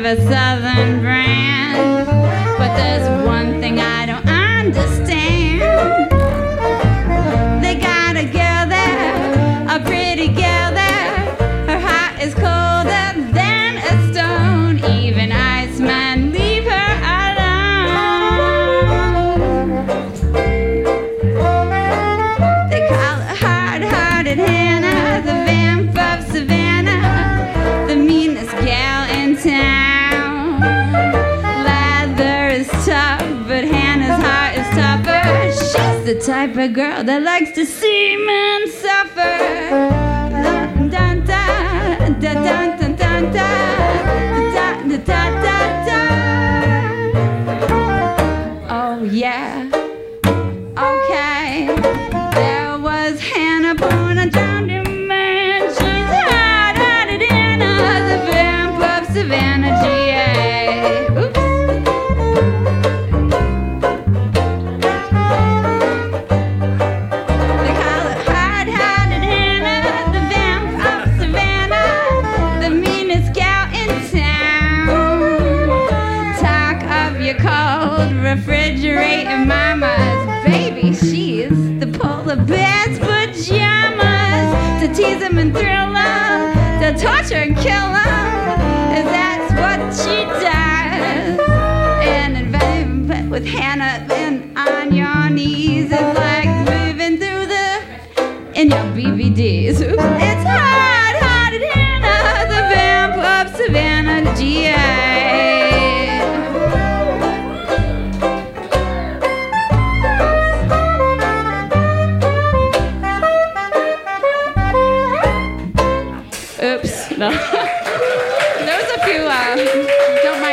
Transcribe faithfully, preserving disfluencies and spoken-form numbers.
of a southern brand. But there's one thing I don't understand. They got a girl there, a pretty girl there. Her heart is colder than a stone. Even Iceman leave her alone. They call her hard-hearted Hannah, the vamp of Savannah, the meanest gal in town. Lather is tough, but Hannah's heart is tougher. She's the type of girl that likes to see men suffer. Dun dun dun dun dun dun dun dun dun dun dun. Oh yeah, okay. There was Hannah Boone, drowned in man. She's hard-hearted Hannah, the vamp of Savannah, G A. Oops. They call her hard-hearted Hannah, the vamp of Savannah, the meanest gal in town. Talk of your cold refrigerator mamas, baby, she's the polar bear's pajamas. To tease them and thrill them, to torture and kill them, and that's what she does. And in vain with Hannah then on your knees, it's like moving through the in your B V Ds. Oops. It's hard-hearted Hannah, the vamp of Savannah, G A. Oops, no. There was a few, uh, don't mind